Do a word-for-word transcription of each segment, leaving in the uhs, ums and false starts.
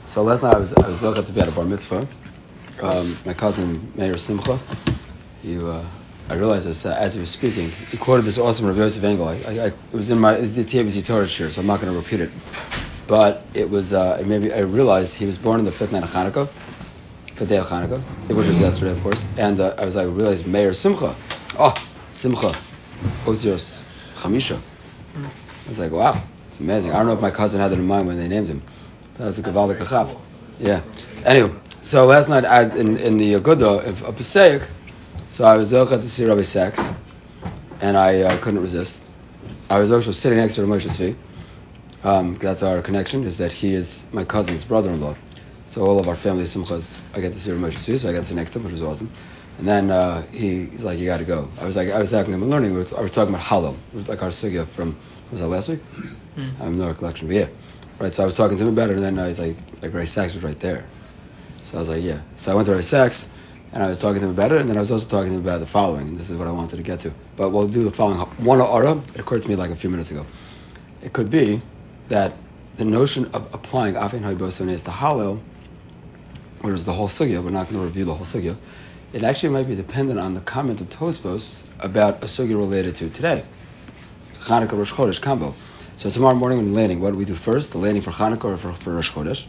So last night I was I was lucky to be at a bar mitzvah. Um, my cousin Meir Simcha. He, uh, I realized this uh, as he was speaking. He quoted this awesome Rav Yosef Engel. I, I, I, it was in my the T A B C Torah shiur, so I'm not going to repeat it. But it was uh, maybe I realized he was born on the fifth night of Hanukkah, fifth day of Hanukkah, which was yesterday, of course. And uh, I was like, I realized Meir Simcha. Oh, Simcha, Ozios Chamisha. I was like, wow, it's amazing. I don't know if my cousin had that in mind when they named him. That was a Gavaldik Achab. Yeah. Anyway, so last night I, in, in the Agudah of, of Pesach, so I was zocheh to see Rabbi Sachs, and I uh, couldn't resist. I was also sitting next to Moshe Tzvi. Um, that's our connection, is that he is my cousin's brother-in-law. So all of our family simchas, I get to see Moshe Tzvi, so I got to sit next to him, which was awesome. And then uh, he, he's like, you got to go. I was like, I was asking him and learning. We were, I was talking about Hallel, like our sugya from, was that last week? Mm. I have no recollection, but yeah. Right, so I was talking to him about it, and then uh, he's like, like Rabbi Sachs was right there. So I was like, yeah. So I went to Rabbi Sachs, and I was talking to him about it, and then I was also talking to him about the following, and this is what I wanted to get to. But we'll do the following. One aura, it occurred to me like a few minutes ago. It could be that the notion of applying Afin Haiboson is the Hallel, which is the whole sugya, we're not going to review the whole sugya, it actually might be dependent on the comment of Tosfos about a sugya related to today. Chanukah Rosh Chodesh combo. So tomorrow morning when landing, what do we do first? The landing for Chanukah or for, for Rosh Chodesh?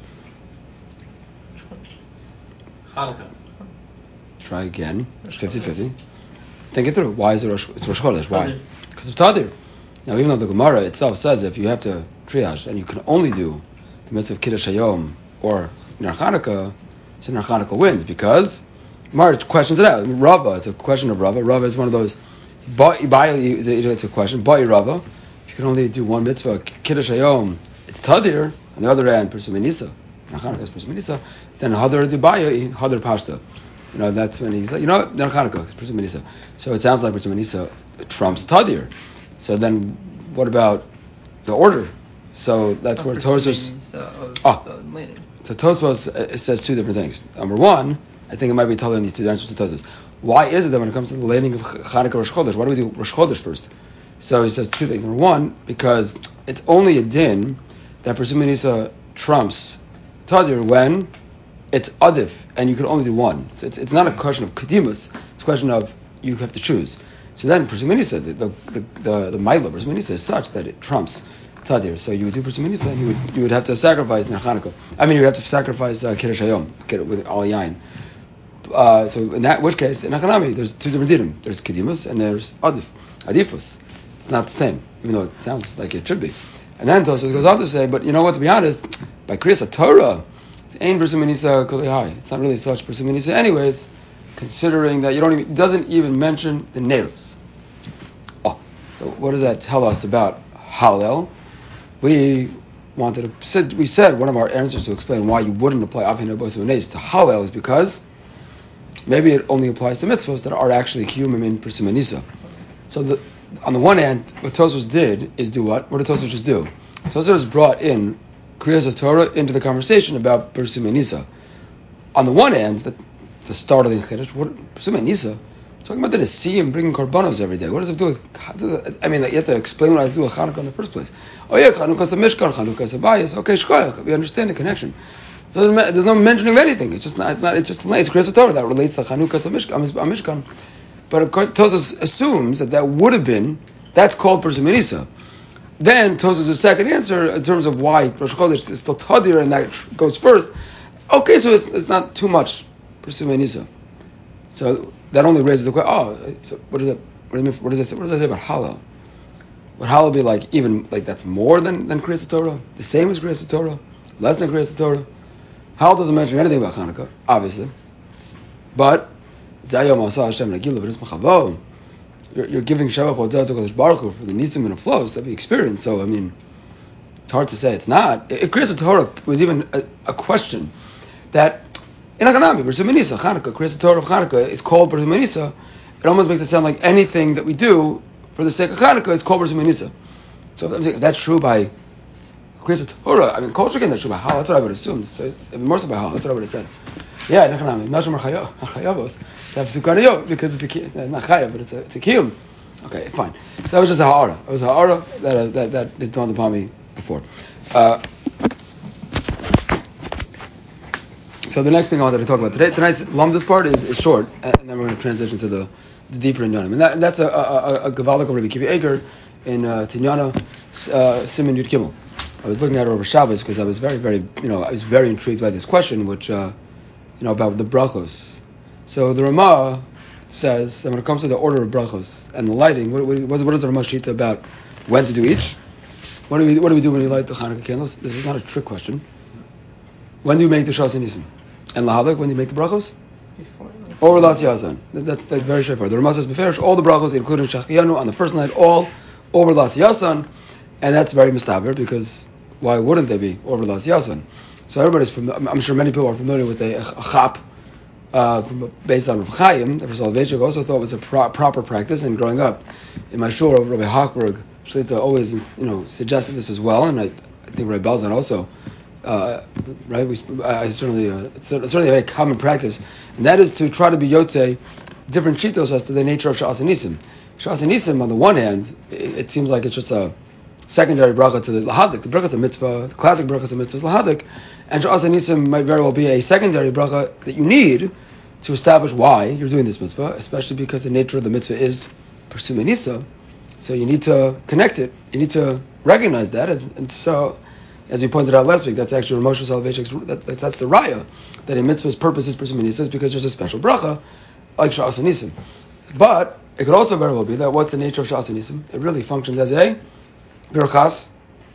Chanukah. Try again. fifty-fifty. Think it through. Why is it Rosh, it's Rosh Chodesh? Why? Because of Tadir. Now, even though the Gemara itself says if you have to triage and you can only do the mitzvah of Kiddush Hayom or Ner Chanukah, so Ner Chanukah wins because Gemara questions it out. Rava, it's a question of Rava. Rava is one of those. It's a question. Ba'i Rava. If you can only do one mitzvah, Kiddush Hayom, it's Tadir. On the other hand, Pursum Nisa. Ner Chanukah is Pursum Nisa. Then Hadar Dibayi, Hadar Pashta. You know, that's when he's like, you know what, Ner Chanukah, it's Pursum Nisa. So it sounds like Pursum Nisa trumps Tadir. So then, what about the order? So that's where Tosfos. Oh, so Tosfos uh, says two different things. Number one, I think it might be telling these two answers to Tosfos. Why is it that when it comes to the landing of Chanukah Rosh Chodesh, why do we do Rosh Chodesh first? So he says two things. Number one, because it's only a din that Pursum Nisa trumps Tadir when it's Adif, and you can only do one. So it's it's not a question of Kedimus, it's a question of you have to choose. So then Pursum Nisa, the the the the, the Maila Pursum Nisa is such that it trumps Tadir. So you would do Pursum Nisa, and you would you would have to sacrifice Ner Chanukah. I mean, you would have to sacrifice uh, Kiddush Hayom with Al Yain. Uh, so in that which case, in Achanami, there's two different dinim. There's Kedimus and there's Adif, Adifus. It's not the same, even though it sounds like it should be. And then Tosfos goes on to say, but you know what? To be honest, by Kriyas Torah, it's Ein Pursum Nisa Kolei. It's not really such Pursum Nisa, anyways. Considering that you don't even, it doesn't even mention the Neros. Oh, so what does that tell us about Hallel? We wanted to, we said one of our answers to explain why you wouldn't apply Avin Abosu Nes to Hallel is because maybe it only applies to mitzvahs that are actually Kiyumim in Pursum Nisa. So the, on the one hand, what Tosfos did is do what? What did Tosfos just do? Tosfos brought in Kriyas Torah into the conversation about Pursum Nisa. On the one hand, the the start of the Kiddush, what Pursum Nisa, talking about the Nesiim bringing korbanos every day. What does it do with? I mean, like, you have to explain what I do with Chanukah in the first place. Oh yeah, Chanukah is a Mishkan, Chanukah is a bias. Okay, shkoyach, we understand the connection. So there's no mentioning of anything. It's just not. It's not. It's just it's Kriyas Torah that relates to Chanukah as a Mishkan. But Tosfos assumes that that would have been that's called Pursum Nisa. Then Tosfos' second answer in terms of why Rosh Chodesh is still Tadir and that goes first. Okay, so it's, it's not too much Pursum Nisa. So that only raises the question. Oh, so what is it? What, do you mean, what does it say? What does it say about Hallel? Would Hallel be like even like that's more than than Kriyas Torah? The same as Kriyas Torah? Less than Kriyas Torah? Hallel doesn't mention anything about Chanukah, obviously. But Zayom Asa Hashem Nagilah V'Nismachavo. You're, you're giving Shabbat Podah to Kodesh Baruch Hu for the nisim and the flows that we experience. So I mean, it's hard to say it's not. If Kriyas Torah was even a, a question that in Achanami, Pursum Nisa, Chanukah, Kriyas Torah of Chanukah is called Pursum Nisa, it almost makes it sound like anything that we do for the sake of Chanukah is called Pursum Nisa. So if, I'm saying, if that's true by Kriyas Torah, I mean, culture again, that's true by Hallel. That's what I would assume. So it's more so by Hallel. That's what I would have said. Yeah, in Achanami, Nashim Chayavos, it's a Psukanayo because it's a not Chayav, but it's a it's a Kiyum. Okay, fine. So that was just a Ha'ara. It was a Ha'ara that uh, that that dawned upon me before. Uh, So the next thing I wanted to talk about today, tonight's Lumdus part is, is short, and then we're going to transition to the, the deeper in Yonim. And, that, and that's a, a, a Gavaldik of Rabbi Kiva Eger in uh, Tinyana, uh, Simon Yud Gimel. I was looking at it over Shabbos because I was very, very, you know, I was very intrigued by this question, which, uh, you know, about the brachos. So the Ramah says that when it comes to the order of brachos and the lighting, what, what, what is the Ramah Shita about when to do each? What do we what do we do when you light the Hanukkah candles? This is not a trick question. When do you make the Shas Nisim? And Lahadak, when do you make the brachos? Over Las Yazan. That's, that's very straightforward. The Ramah says beferish all the brachos, including Shachiyanu, on the first night, all over Las Yazan, and that's very mistaber because why wouldn't they be over Las Yazan? So everybody's familiar. I'm sure many people are familiar with a, a chap uh, from, based on Rav Chaim. The Soloveitchik also thought it was a pro- proper practice, and growing up in my shul, Rabbi Hochberg Shlita always, you know, suggested this as well, and I, I think Rabbi Belzan also, uh, right? We, I certainly, uh, it's certainly a very common practice, and that is to try to be yotzei different shitos as to the nature of Sha'as Nisim. Sha'as Nisim, on the one hand, it, it seems like it's just a secondary bracha to the lahadik. The bracha is a mitzvah, the classic bracha is a mitzvah, is lahadik, and Sha'as Nisim might very well be a secondary bracha that you need to establish why you're doing this mitzvah, especially because the nature of the mitzvah is pursuing nisa. So you need to connect it. You need to recognize that. And, and so, as we pointed out last week, that's actually Moshe Soloveitchik's, that, that, that's the raya, that a mitzvah's purpose is pursuing nisa, because there's a special bracha, like Sha'as Nisim. But it could also very well be that what's the nature of Sha'as Nisim? It really functions as a birchas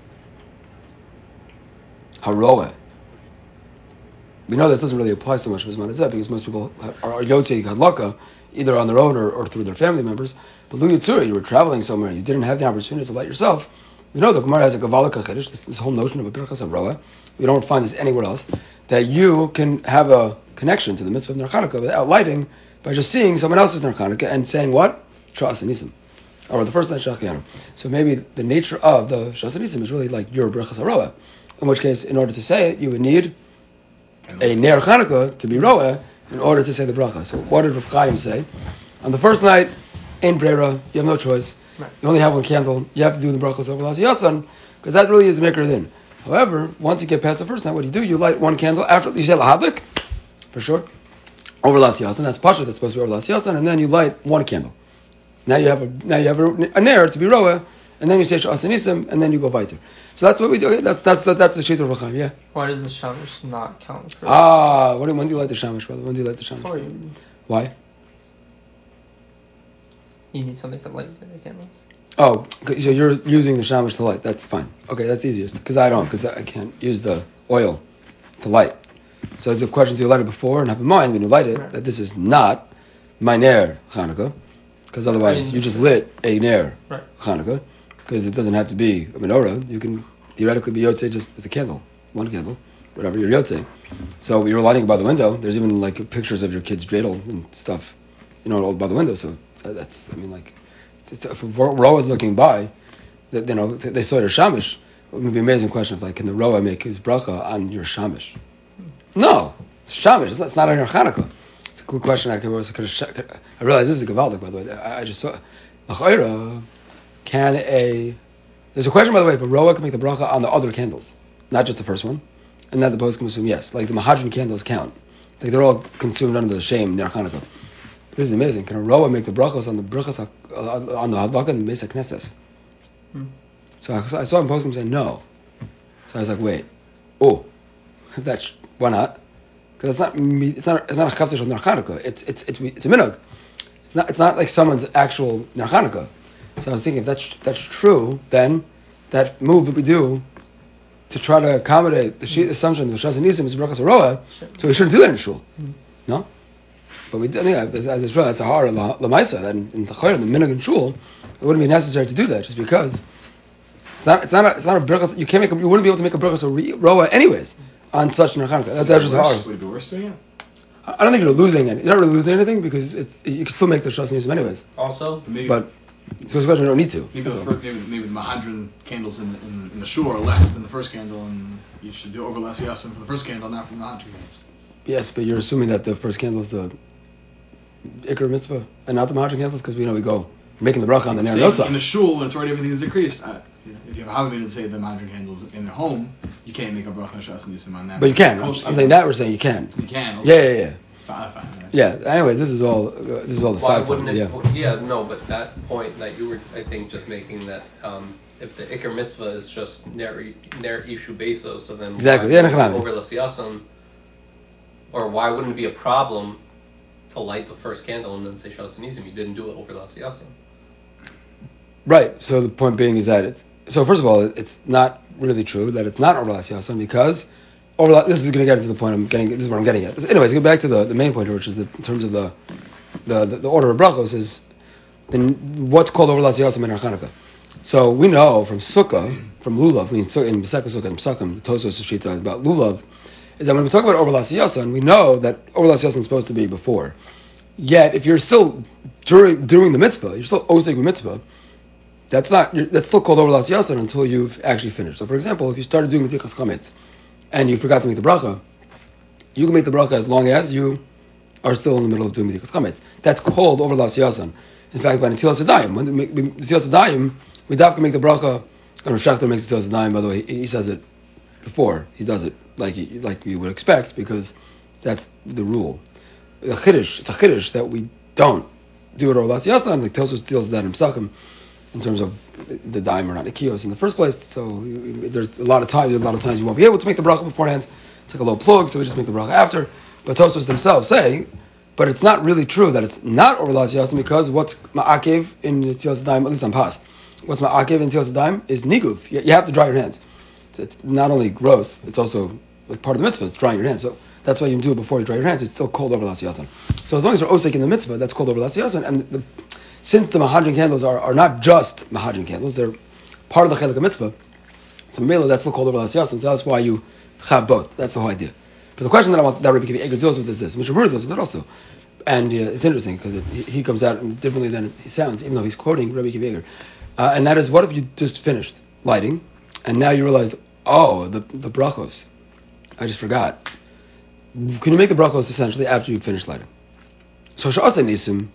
haroeh. We know this doesn't really apply so much to Zman Hazeh because most people are, are yotzei hadlaka either on their own or, or through their family members. But Lu Yitzura, you were traveling somewhere and you didn't have the opportunity to light yourself. We know the Gemara has a Gavaldik Chiddush, this, this whole notion of a birchas haroeh. We don't find this anywhere else. That you can have a connection to the mitzvah of Ner Chanukah without lighting by just seeing someone else's Ner Chanukah and saying what? Sha'as Nisim. Or the first night Shachiyanu. So maybe the nature of the Sha'as Nisim is really like your birchas haroeh. In which case, in order to say it, you would need a Ner Chanukah to be roeh in order to say the bracha. So what did Rav Chaim say? On the first night, in Brera, you have no choice. Right. You only have one candle. You have to do the brachos over Las Yasan, because that really is the maker then. However, once you get past the first night, what do you do? You light one candle after you say lahadlik, for sure, over Las Yasan. That's pasha. That's supposed to be over Las Yasan, and then you light one candle. Now you have a now you have a, a ner to be roeh, and then you say Sha'as Nisim, and then you go weiter. So that's what we do. Okay, that's that's the, that's the shita of Rav Chaim. Yeah. Why does the shamash not count? For ah, what do, when do you light the shamash, brother? When do you light the shamash? For you. Why? You need something to light the candles. Oh, so you're using the shamash to light. That's fine. Okay, that's easiest. Because I don't, because I can't use the oil to light. So the question: do you light it before and have in mind when you light it right. that this is not my ner Chanukah? Because otherwise, I mean, you just lit a ner right. Chanukah. Because it doesn't have to be a menorah. You can theoretically be yotzei just with a candle, one candle, whatever you're yotzei. So you're lighting by the window. There's even like pictures of your kid's dreidel and stuff, you know, all by the window. So that's, I mean, like, if we're always looking by, that you know, they saw your shamish. It would be an amazing question of like, can the roa make his bracha on your shamish? No, it's shamish. It's not, it's not on your Chanukah. It's a good question. I could, I realize this is a gavaldik, by the way. I, I just saw l'chayra. Can a there's a question, by the way, if a roa can make the bracha on the other candles, not just the first one, and then the post can assume yes, like the mahadran candles count, like they're all consumed under the shame ner Chanukah. This is amazing. Can a roa make the brachos on the brachos uh, on the hadlaka and the mesa knesses? Hmm. So I, I saw him post saying no. So I was like, wait, oh, that's why not? Because it's not it's not it's not a chavtah of ner Chanukah. It's it's it's it's a minhag. It's not it's not like someone's actual ner Chanukah. So I was thinking, if that's if that's true, then that move that we do to try to accommodate the mm-hmm. assumption that Sha'as Nisim is brachas haroeh, so we shouldn't do that in shul, mm-hmm. no? But we, yeah, as as well, that's a hard lamaisa. That in the chayr, the minhag in shul, it wouldn't be necessary to do that, just because it's not it's not a, it's not a brachas. You can't make a, you wouldn't be able to make a brachas haroeh anyways on such ner Chanukah. That's that's just hard. Would it be worse doing it? I don't think you're losing any. You're not really losing anything because it's you can still make the Sha'as Nisim anyways. Also, maybe, but. So it's a question you don't need to. Maybe the, first, maybe, maybe the mahadran candles in, in, in the shul are less than the first candle, and you should do over less yasin for the first candle, not for the mahadran candles. Yes, but you're assuming that the first candle is the ikar mitzvah and not the mahadran candles, because we know we go making the bracha on the ner nosach. In the shul, when it's already everything is decreased, I, If you have a Havamina to say the Mahadran candles in their home, you can't make a bracha Shas Nisim on that. But you can. I'm saying that we're saying you can. You can. Okay. Yeah, yeah, yeah. Fine, fine, right. Yeah. Anyways, this is all. Uh, this is all the Why side wouldn't point. it? Yeah. Yeah, no, but that point that you were, I think, just making that um, if the Iker mitzvah is just ner ner ishu beso, so then Exactly. why Yeah, wouldn't it no, over l'siyason, or why wouldn't it be a problem to light the first candle and then say Shas Nisim? You didn't do it over l'siyason. Right. So the point being is that it's so. First of all, it's not really true that it's not over l'siyason because over. This is going to get into the point I'm getting. This is what I'm getting at. So anyways, get back to the, the main point here, which is the, in terms of the the, the, the order of brachos is then what's called over l'siyason in Chanukah. So we know from Sukkah, from Lulav, I mean in Pesach Sukkah and Pesachim, the Tosfos Shita about Lulav, is that when we talk about over l'siyason, we know that over l'siyason is supposed to be before. Yet, if you're still during during the mitzvah, you're still oseg mitzvah. That's not. That's still called over l'siyason until you've actually finished. So, for example, if you started doing metichas chametz and you forgot to make the bracha, you can make the bracha as long as you are still in the middle of doing metichas chametz. That's called over l'siyason. In fact, by Netilas Yadayim, when we make Netilas Yadayim, we have to make the bracha. And Rosh Hashanah makes Netilas Yadayim. By the way, he, he says it before he does it, like you, like you would expect, because that's the rule. The chiddush, it's a chiddush that we don't do it over l'siyason. Like Tosfos deals with that in Pesachim, in terms of the daim or not Nikios in the first place. So there's a lot of times, a lot of times you won't be able to make the bracha beforehand. It's like a low plug, so we just make the bracha after. But Tosfos themselves say, but it's not really true that it's not over l'siyason because what's ma'akev in Netilas Yadayim, at least on pas, what's ma'akev in Netilas Yadayim is niguv. You, you have to dry your hands. It's, it's not only gross, it's also like part of the mitzvah. It's drying your hands. So that's why you do it before you dry your hands. It's still called over l'siyason. So as long as you're osek in the mitzvah, that's called over l'siyason. And the, since the Mahadran candles are, are not just Mahadran candles, they're part of the Chelik mitzvah. So Mela, that's still called over l'siyason. So that's why you have both. That's the whole idea. But the question that I want that Rabbi Akiva Eiger deals with is this. Mishnah Berurah deals with it also, and uh, it's interesting because it, he, he comes out differently than he sounds, even though he's quoting Rabbi Akiva Eiger. Uh, and that is, what if you just finished lighting, and now you realize, oh, the the brachos, I just forgot. Can you make the brachos essentially after you finish lighting? So Sha'asa Nisim,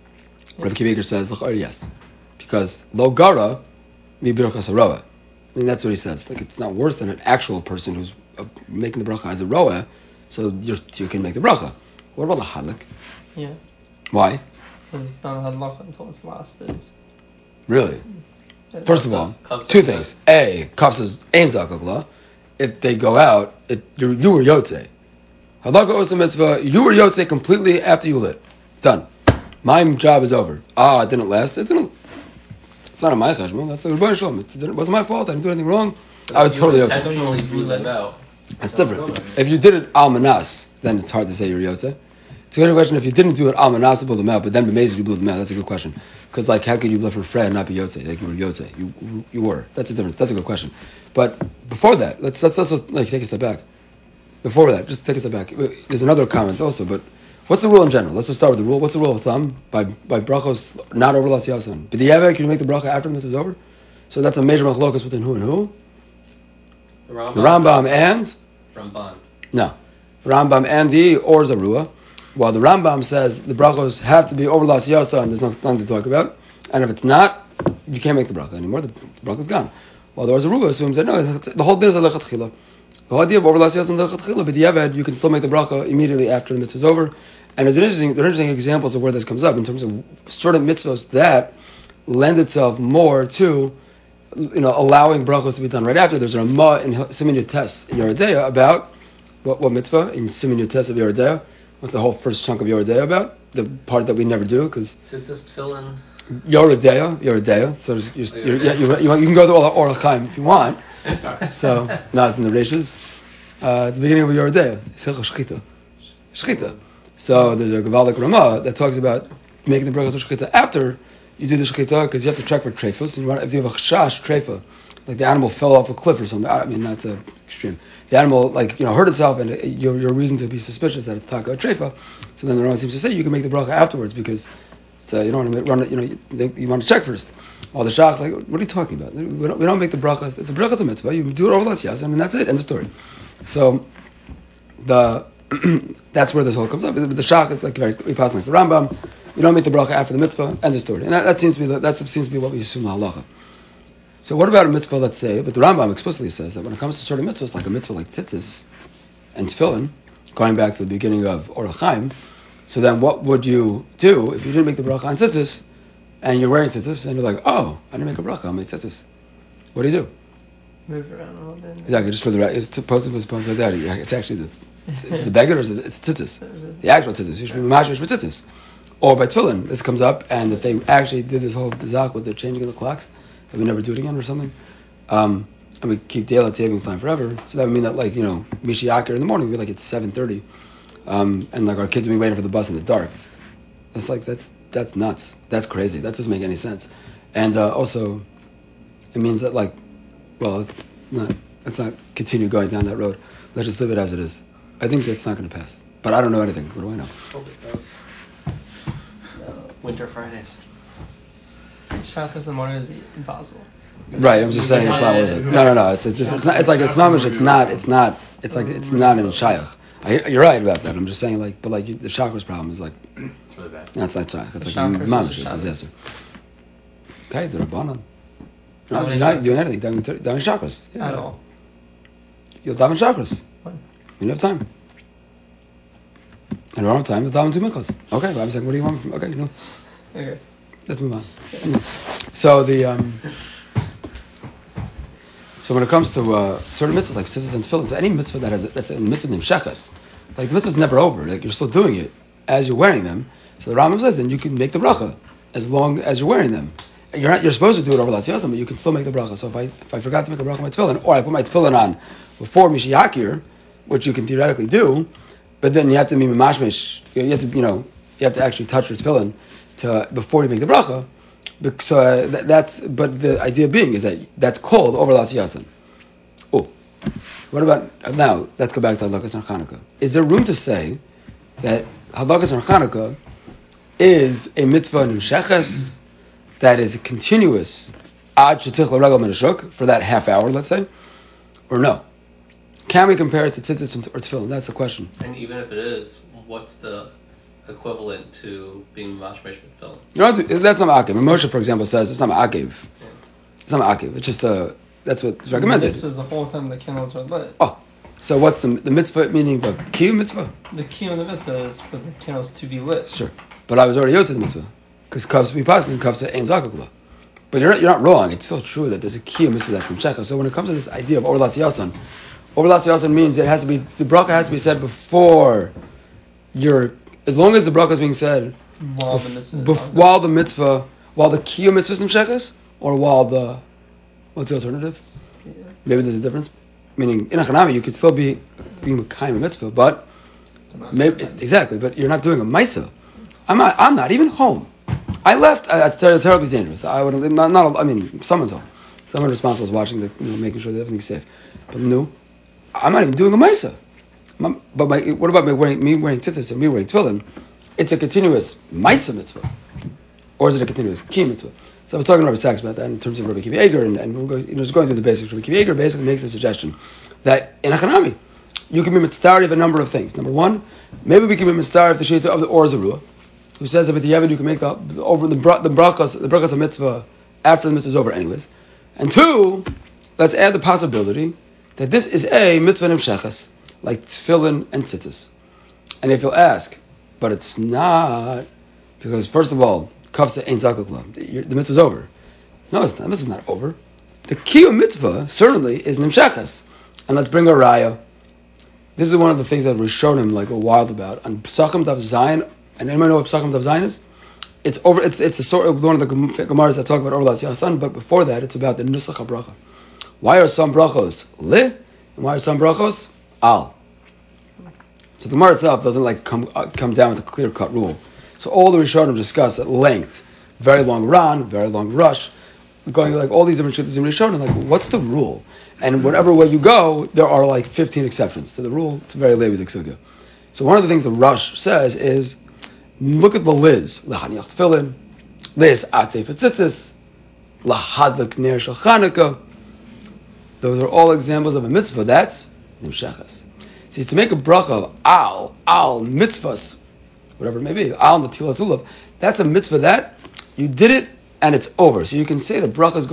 Rabbi Akiva Eiger says, yes, because lo gara mi birchas haroah. I mean, that's what he says. Like, it's not worse than an actual person who's uh, making the bracha as a roah, so you're, you can make the bracha. What about the halak? Yeah. Why? Because it's not a halakha until it's lasted. Really? Yeah. First of all, two things. A, Kaf says, Ein zakagla. If they go out, it, you, you were yotze. Halakha osa mitzvah, you were yotze completely after you lit. Done. My job is over. Ah, it didn't last. It didn't. It's not on my cheshbon. That's the Rebbeinu Shalom. It wasn't my fault. I didn't do anything wrong. But I was you totally yotze. intentionally blew them out. That's different. If you did it al manas, then it's hard to say you're yotze. It's a good question. If you didn't do it al manas to blow them out, but then b'mezid you blew them out, that's a good question. Because like, how could you blow for Fred and not be yotze? Like you were yotze. You you were. That's a difference. That's a good question. But before that, let's let's also like take a step back. Before that, just take a step back. There's another comment also, but what's the rule in general? Let's just start with the rule. What's the rule of thumb? By by brachos not over l'siyason. But the yaveh, can you make the bracha after the mitzvah is over? So that's a major machlokas between who and who? The Rambam, the Rambam and Ramban. No, Rambam and the Or Zarua. While the Rambam says the brachos have to be over l'siyason, there's nothing to talk about. And if it's not, you can't make the bracha anymore. The, the bracha's gone. While the Or Zarua assumes that no, the whole thing is a lechat chila. The whole idea of over l'siyason lechat chila, but the yaveh, you can still make the bracha immediately after the mitzvah is over. And there's an interesting, there are interesting examples of where this comes up in terms of certain mitzvahs that lend itself more to, you know, allowing brachos to be done right after. There's a Ramah in Siman Yotes in Yoreh De'ah about what, what mitzvah in Siman Yotes of Yoreh De'ah. What's the whole first chunk of Yoreh De'ah about? The part that we never do because Tzitzis, tefillin. Yoreh De'ah, Yoreh De'ah. So just, just, oh, you're, yeah, you, you, you can go through all the Orach Chaim if you want. So no, it's in the Reishis. Uh, at the beginning of Yoreh De'ah, Shechita, Shechita. So there's a Gavaldik Ramah that talks about making the brachos of shechita after you do the shechita because you have to check for treifos. And you want, if you have a chash treifa, like the animal fell off a cliff or something. I mean, not uh, extreme. The animal, like you know, hurt itself, and it, you're, you're reason to be suspicious that it's taka treifa. So then the Ramah seems to say you can make the bracha afterwards because it's, uh, you don't want to run. You know, you, you want to check first. While the shach's like, what are you talking about? We don't, we don't make the brachas. It's a brachas a mitzvah. You do it over l'siyason, and that's it. End of story. So the that's where this whole comes up. The shach is like very we pass like the Rambam. You don't make the bracha after the mitzvah, end of story. And that, that seems to be that seems to be what we assume the halacha. So what about a mitzvah, let's say, but the Rambam explicitly says that when it comes to certain mitzvahs, like a mitzvah like tzitzis and tefillin, going back to the beginning of Orach Chaim, so then what would you do if you didn't make the bracha on tzitzis, and you're wearing tzitzis, and you're like, oh, I didn't make a bracha on my tzitzis. What do you do? Move around a little bit. Exactly, just for the right. It's supposed to be supposed to be that. It's actually the it's the beggar or is it, it's tzitzis. The actual tzitzis. You should be mashmish with tzitzis. Or by tefillin, this comes up, and if they actually did this whole dizak with the changing of the clocks, that we never do it again or something, um, and we keep daylight savings time forever, so that would mean that, like, you know, Mishiyakir in the morning would be like it's seven thirty, um, and like our kids would be waiting for the bus in the dark. It's like, that's that's nuts. That's crazy. That doesn't make any sense. And uh, also, it means that, like, well, it's not, let's not continue going down that road. Let's just live it as it is. I think that's not going to pass. But I don't know anything. What do I know? Winter Fridays. Shabbos in the morning would be impossible. Right, I'm just saying it's not worth it. No, no, no. It's it's, just, it's not. It's like it's mamish. It's not. It's not. It's like it's not in shayach. I, you're right about that. I'm just saying, like, but like you, the chakra's problem is like It's really bad. that's not shayach. It's The like chakras mamish. is It's a Shabbos. disaster. Okay, the rabbanon. How No, many you're not chakras? doing anything. Down down chakras. Yeah. At all. You'll daven chakras. When? When you have time. And around time, you'll daven two minchas. Okay, I'm saying, what do you want? From, okay, no. Okay. Let's move on. So the um, so when it comes to uh, certain mitzvahs like tzitzis and tefillin, so any mitzvah that has that's a mitzvah named shechas, like the mitzvah's never over. Like you're still doing it as you're wearing them. So the Rambam says then you can make the bracha as long as you're wearing them. You're not you're supposed to do it over Las Yasam, but you can still make the bracha. So if I if I forgot to make a bracha on my tefillin, or I put my tefillin on before Mishiyakir, which you can theoretically do, but then you have to be mashmish. You have to you know you have to actually touch your tefillin to before you make the bracha. So uh, that, that's but the idea being is that that's called over Las Yasan. Oh, what about now? Let's go back to Halakas on Chanukah. Is there room to say that Halakas on Chanukah is a mitzvah nimsheches that is continuous ad shetzich l'regel min hashuk for that half hour, let's say, or no? Can we compare it to tzitzis or tefillin? That's the question. And even if it is, what's the equivalent to being mashmesh with film? No, that's not ma'akev. Moshe, for example, says it's not ma'akev. Yeah. It's not ma'akev. It's just a. That's what's recommended. This was the whole time the candles were lit. Oh, so what's the the mitzvah meaning? The kiyum mitzvah. The key of the mitzvah is for the candles to be lit. Sure, but I was already yotze the mitzvah because kavs be paskin kavs ein zakukla. But you're not you're not wrong. It's still true that there's a kiyum mitzvah that's in shechah. So when it comes to this idea of orlas yasan, orlas yasan means it has to be the bracha has to be said before your. As long as the bracha is being said While bef- the mitzvah is bef- on. while the mitzvah, while the kiyum mitzvah is nimshechas, or while the, what's the alternative? Yeah. Maybe there's a difference. Meaning, in a chanami, you could still be being a kaim mitzvah, but maybe exactly, but you're not doing a maisa. I'm not. I'm not even home. I left. I, that's ter- terribly dangerous. I would not, not. I mean, someone's home. Someone responsible is watching, the, you know, making sure that everything's safe. But no, I'm not even doing a maisa. My, but my, what about me wearing, me wearing tzitzis and me wearing tefillin? It's a continuous maisa mitzvah, or is it a continuous ki mitzvah? So I was talking to Rabbi Sachs about that in terms of Rabbi Kiva Eger, and, and we're going, you know, just going through the basics. Rabbi Kiva Eger basically makes a suggestion that in a chanami, you can be mitzvah of a number of things. Number one, maybe we can be mitzvah of the shita of the Or Zarua, who says that with the Yeved you can make the the over the bra, the brachas the brachas of mitzvah after the mitzvah is over anyways. And two, let's add the possibility that this is a mitzvah nimshechas, like tefillin and tzitzis. And if you'll ask, but it's not, because first of all, kavsa ain't zakukla, the mitzvah's over. No, it's not. The mitzvah's not over. The kiyum mitzvah certainly is nimshechas. And let's bring a raya. This is one of the things that Rishonim like go wild about. On Pesachim Tav Zayin, and anyone know what Pesachim Tav Zayin is? It's over. It's, it's the sort of one of the Gemaras that talk about Orlas Yasan, but before that, it's about the Nusach HaBracha. Why are some brachos li, and why are some brachos al? So the Gemara itself doesn't like come uh, come down with a clear cut rule. So all the Rishonim discuss at length, very long Ran, very long Rush, going like all these different shittas in Rishonim. Like, what's the rule? And whatever way you go, there are like fifteen exceptions to the rule. It's a very labid sugya. So one of the things the Rush says is, look at the Liz, lahaniach tefillin, Liz atei petzitzis, lahadlik ner shel Chanukah. Those are all examples of a mitzvah. That's nimshechas. See, to make a bracha of al, al, mitzvahs, whatever it may be, al and the tilas ulav, that's a mitzvah that you did it and it's over. So you can say the bracha is going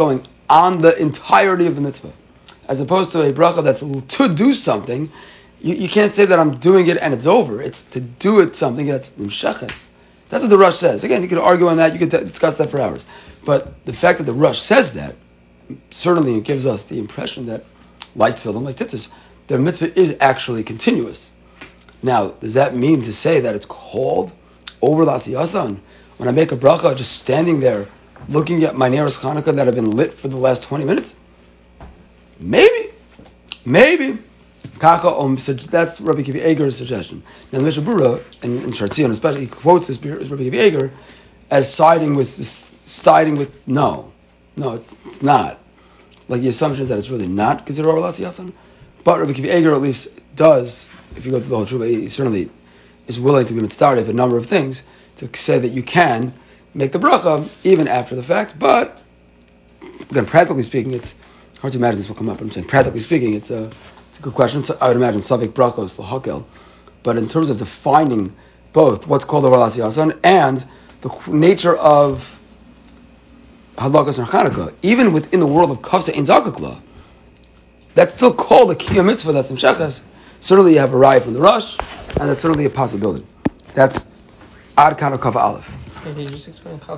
on the entirety of the mitzvah. As opposed to a bracha that's to do something, you, you can't say that I'm doing it and it's over. It's to do it something that's nimsheches. That's what the Rush says. Again, you could argue on that, you could t- discuss that for hours. But the fact that the Rush says that, certainly it gives us the impression that, like tefillin, like tzitzis, the mitzvah is actually continuous. Now, does that mean to say that it's called over l'asiyasan? When I make a bracha, just standing there, looking at my Neros Hanukkah that have been lit for the last twenty minutes? Maybe. Maybe. Kaka, um, so that's Rabbi Kivi Eger's suggestion. Now, the Mishnah Berurah, and in Shartzion especially, he quotes this Rabbi Kivi Eger as siding with this, siding with no, no, it's it's not. Like the assumption is that it's really not considered over l'asiyasan. But Rabbi Kivi Eger at least does, if you go through the whole Tshuva, he certainly is willing to be mitzvah a number of things to say that you can make the bracha even after the fact. But again, practically speaking, it's hard to imagine this will come up. But I'm saying practically speaking, it's a it's a good question. So I would imagine Savik brachos l'hakel. But in terms of defining both what's called over l'asiyasan and the nature of Hadlakas and Chanukah, even within the world of Kavsa Ein Zakukla, that's still called a Kiyam Mitzvah, that's Nimshachas. Certainly you have a raya from the Rush, and that's certainly a possibility. That's Ad Kanu Kav Aleph. Maybe you just explain